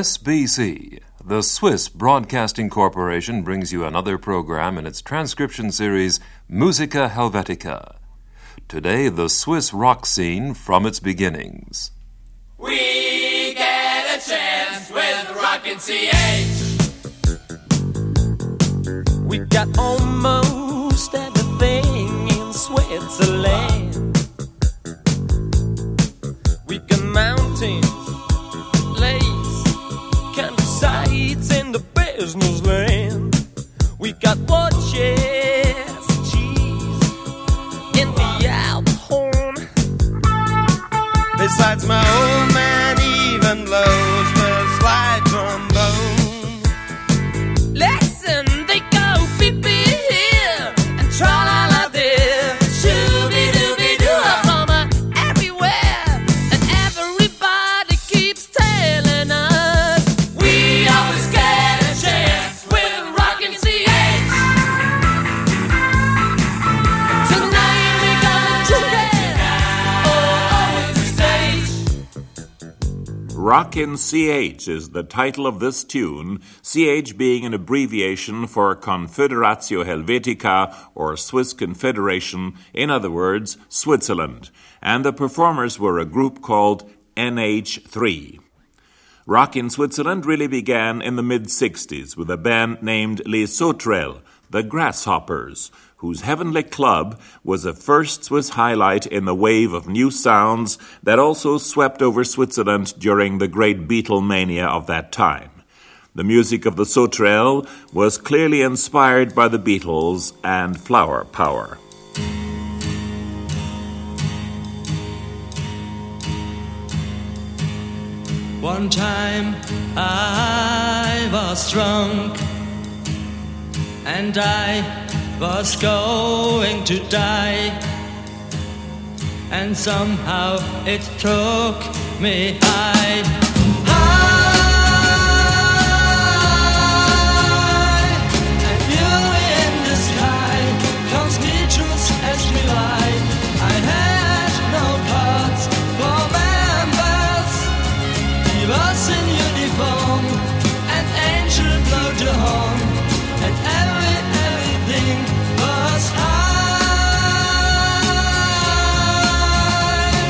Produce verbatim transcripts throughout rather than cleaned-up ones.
S B C, the Swiss Broadcasting Corporation, brings you another program in its transcription series, Musica Helvetica. Today, the Swiss rock scene from its beginnings. We get a chance with Rockin' C H. We got almost everything in Switzerland. We got mountains, lakes, countrysides in the business land. We got watches, cheese, in the Alphorn. Besides, my old man even blows the slide trombone. Listen, they go beep beep here and tra la la there, shooby dooby doo from everywhere, and everybody keeps telling us We always get a chance with Rockin' C H. tonight we gonna juke it all over the stage. Rockin' C H is the title of this tune, C H being an abbreviation for Confederatio Helvetica, or Swiss Confederation, in other words, Switzerland, and the performers were a group called N H three. Rock in Switzerland really began in the mid-sixties with a band named Les Sauterelles, the Grasshoppers, whose Heavenly Club was a first Swiss highlight in the wave of new sounds that also swept over Switzerland during the great Beatlemania of that time. The music of the Sauterelles was clearly inspired by the Beatles and Flower Power. One time I was drunk and I was going to die, and somehow it took me high, high, and beauty in the sky comes Petrus as we lie. I had no cards for members. He was in uniform, and angel blowed the horn, and every, everything was high.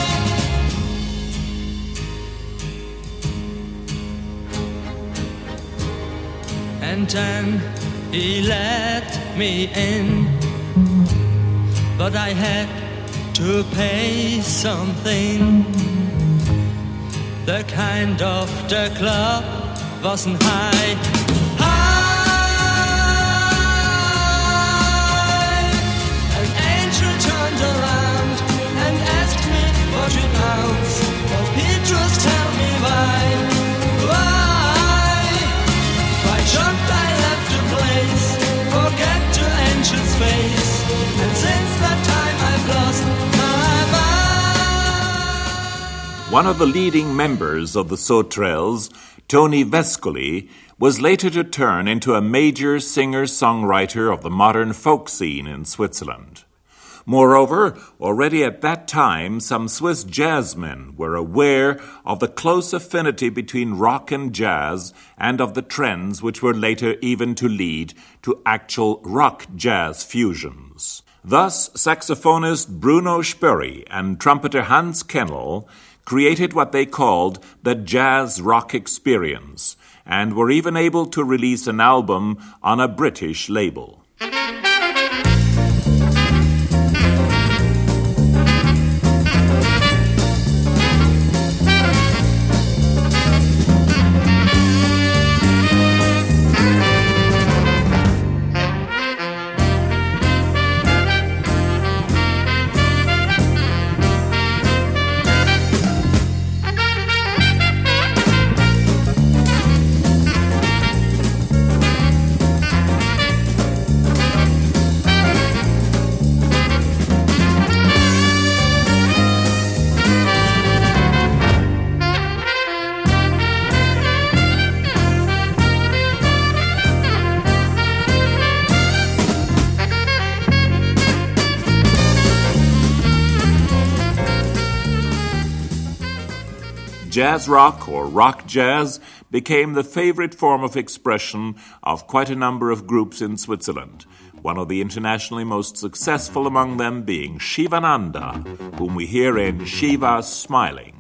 And then he let me in, but I had to pay something. The kind of the club wasn't high, high. An angel turned around and asked me forty pounds. Oh, Petrus, tell me why, why? Why jumped I left the place, forget the angel's face, and since that time I've lost my mind. One of the leading members of the Sauterelles, Tony Vescoli, was later to turn into a major singer-songwriter of the modern folk scene in Switzerland. Moreover, already at that time, some Swiss jazzmen were aware of the close affinity between rock and jazz and of the trends which were later even to lead to actual rock-jazz fusions. Thus, saxophonist Bruno Spörri and trumpeter Hans Kennel created what they called the Jazz Rock Experience, and were even able to release an album on a British label. Jazz rock, or rock jazz, became the favorite form of expression of quite a number of groups in Switzerland, one of the internationally most successful among them being Shivananda, whom we hear in Shiva Smiling.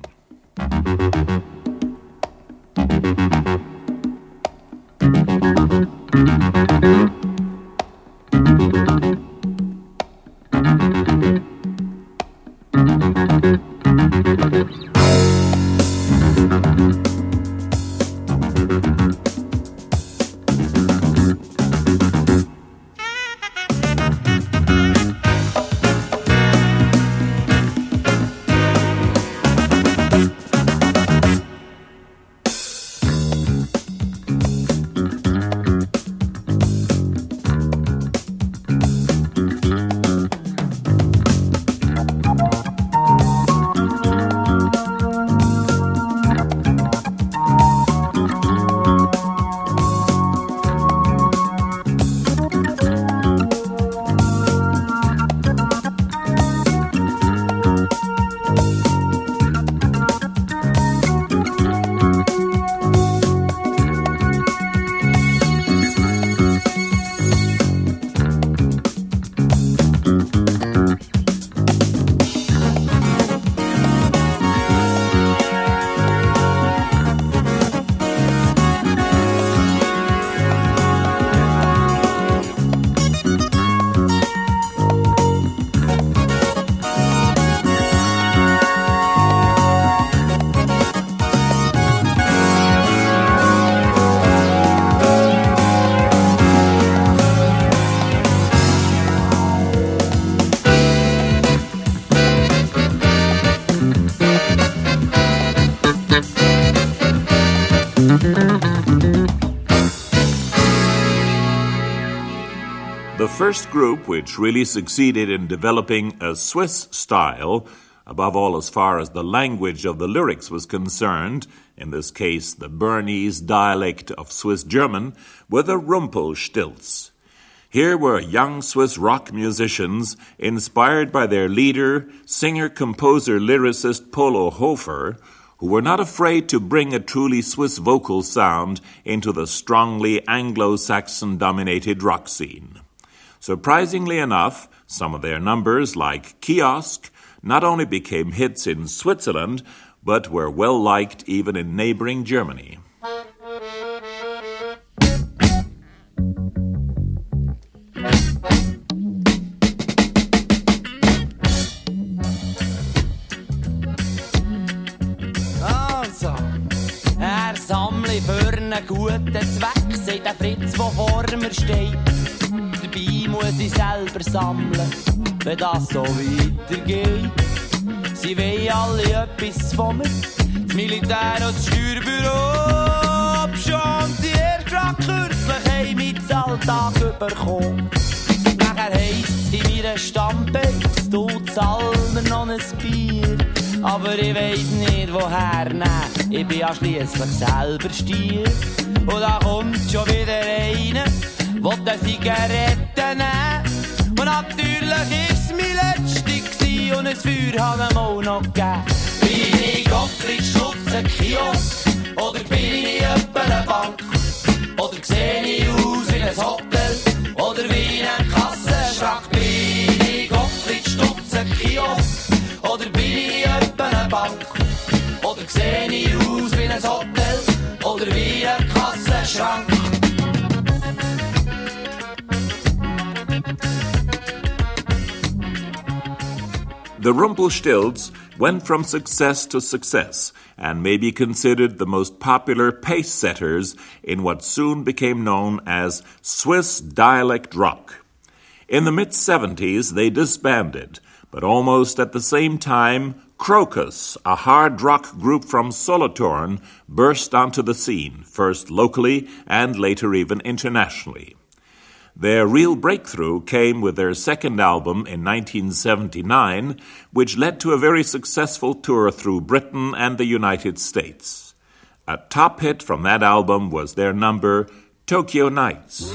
The first group which really succeeded in developing a Swiss style, above all as far as the language of the lyrics was concerned, in this case the Bernese dialect of Swiss German, were the Rumpelstilts. Here were young Swiss rock musicians inspired by their leader, singer, composer, lyricist Polo Hofer, who were not afraid to bring a truly Swiss vocal sound into the strongly Anglo-Saxon-dominated rock scene. Surprisingly enough, some of their numbers, like Kiosk, not only became hits in Switzerland, but were well-liked even in neighboring Germany. Also, er sammle für einen guten Zweck, sagt der Fritz, der vor mir steht. Dabei muss ich selber sammeln, wenn das so weitergeht. Sie wollen alle etwas von mir, das Militär und das Steuerbüro. Schon die erst grad kürzlich haben mit Alltag bekommen. Nachher heisst es in meiner Stammbeiz, du zahlst mir noch ein Bier. Aber ich weiss nicht woher nehmen, ich bin ja schliesslich selber Stier. Und da kommt schon wieder einer, will eine Zigarette nehmen. Und natürlich ist es mein letzte und ein Feuer hat ihm auch noch gegeben. Bin ich Gottfried Schutz, ein Kiosk? Oder bin ich etwa eine Bank? Oder seh ich aus wie ein Hotel? Oder wie ein Kassenschrank? Bin ich Gottfried Schutz, ein Kiosk? Oder bin ich etwa eine Bank? Oder seh ich aus wie ein Hotel? Oder wie ein Kassenschrank? The Rumpelstilts went from success to success and may be considered the most popular pace-setters in what soon became known as Swiss dialect rock. In the mid-seventies, they disbanded, but almost at the same time, Crocus, a hard rock group from Solothurn, burst onto the scene, first locally and later even internationally. Their real breakthrough came with their second album in nineteen seventy-nine, which led to a very successful tour through Britain and the United States. A top hit from that album was their number, Tokyo Nights.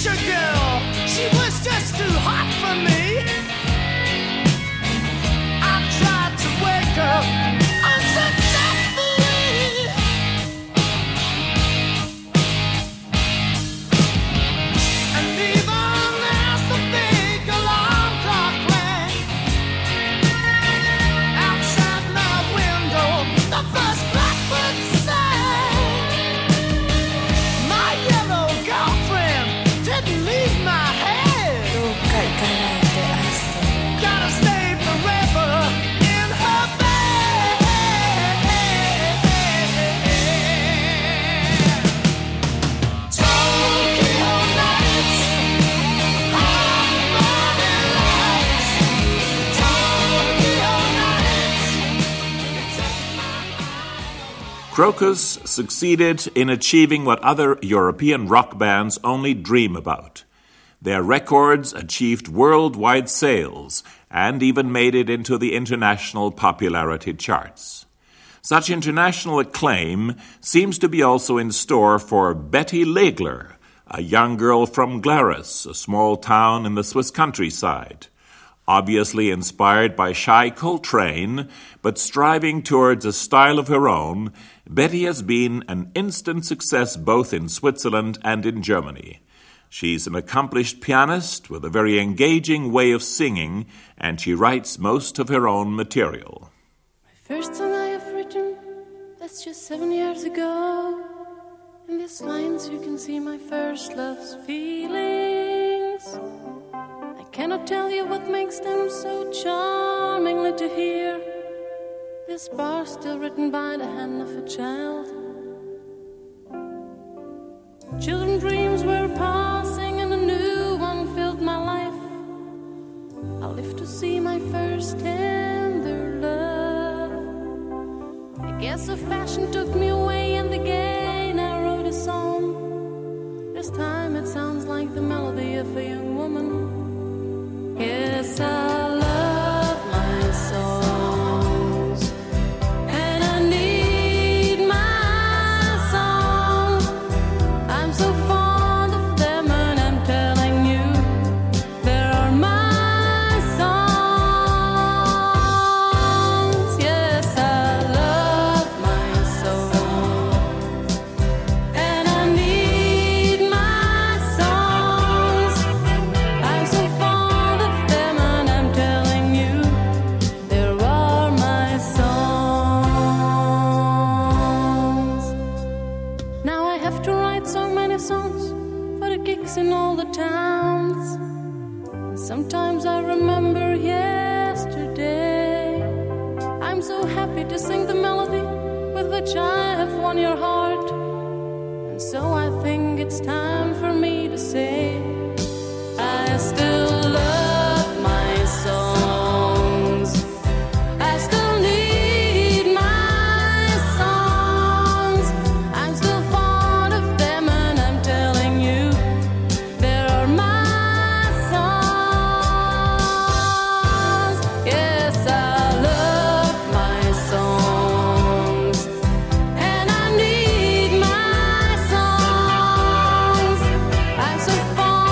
preacher girl, she was just too hot for me. I tried to wake up unsuccessfully, and even as the big alarm clock rang outside my window, the first blackbird sang. My yellow girlfriend didn't leave my head. Gotta stay forever in her bed. Tokyo nights, hot morning lights. Tokyo nights, Crocus succeeded in achieving what other European rock bands only dream about. Their records achieved worldwide sales and even made it into the international popularity charts. Such international acclaim seems to be also in store for Betty Legler, a young girl from Glarus, a small town in the Swiss countryside. Obviously inspired by Shai Coltrane, but striving towards a style of her own, Betty has been an instant success both in Switzerland and in Germany. She's an accomplished pianist with a very engaging way of singing, and she writes most of her own material. First song I have written, that's just seven years ago. In these lines you can see my first love's feelings. I cannot tell you what makes them so charmingly to hear. This bar still written by the hand of a child. Children's dreams were passing and a new one filled my life. I lived to see my first tender love. The gas of passion took me away, and again I wrote a song. This time it sounds like the melody of a young woman. Yes, I love my songs, and I need my songs. I'm so fond of them, and I'm telling you, they are my songs. Yes, I love my songs, and I need my songs. I'm so fond of them, and I'm telling you, they are my songs. Now I have to write so many songs for the gigs in all the towns. Sometimes I remember yesterday. I'm so happy to sing the melody with which I have won your heart. And so I think it's time for me to say, I still love my songs. I still need my songs. I'm still fond of them, and I'm telling you, they are my songs. Yes, I love my songs, and I need my songs. I'm so fond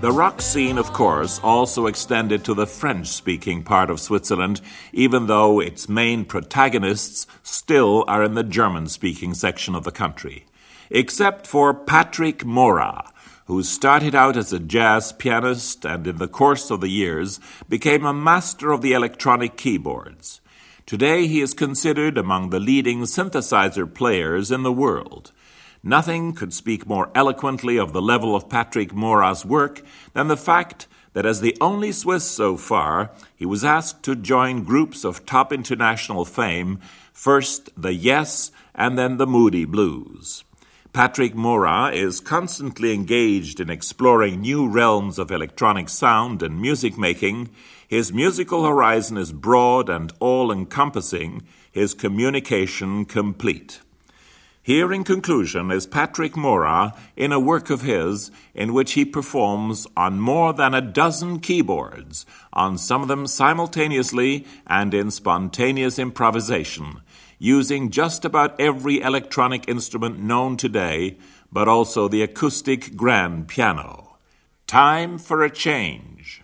The rock scene, of course, also extended to the French-speaking part of Switzerland, even though its main protagonists still are in the German-speaking section of the country. Except for Patrick Morat, who started out as a jazz pianist and in the course of the years became a master of the electronic keyboards. Today he is considered among the leading synthesizer players in the world. Nothing could speak more eloquently of the level of Patrick Morat's work than the fact that as the only Swiss so far, he was asked to join groups of top international fame, first the Yes and then the Moody Blues. Patrick Morat is constantly engaged in exploring new realms of electronic sound and music making. His musical horizon is broad and all-encompassing, his communication complete. Here, in conclusion, is Patrick Morat in a work of his in which he performs on more than a dozen keyboards, on some of them simultaneously and in spontaneous improvisation, using just about every electronic instrument known today, but also the acoustic grand piano. Time for a change.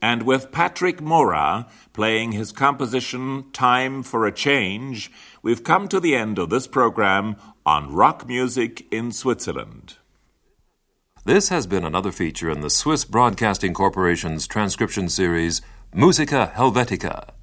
And with Patrick Mora playing his composition Time for a Change, we've come to the end of this program on rock music in Switzerland. This has been another feature in the Swiss Broadcasting Corporation's transcription series, Musica Helvetica.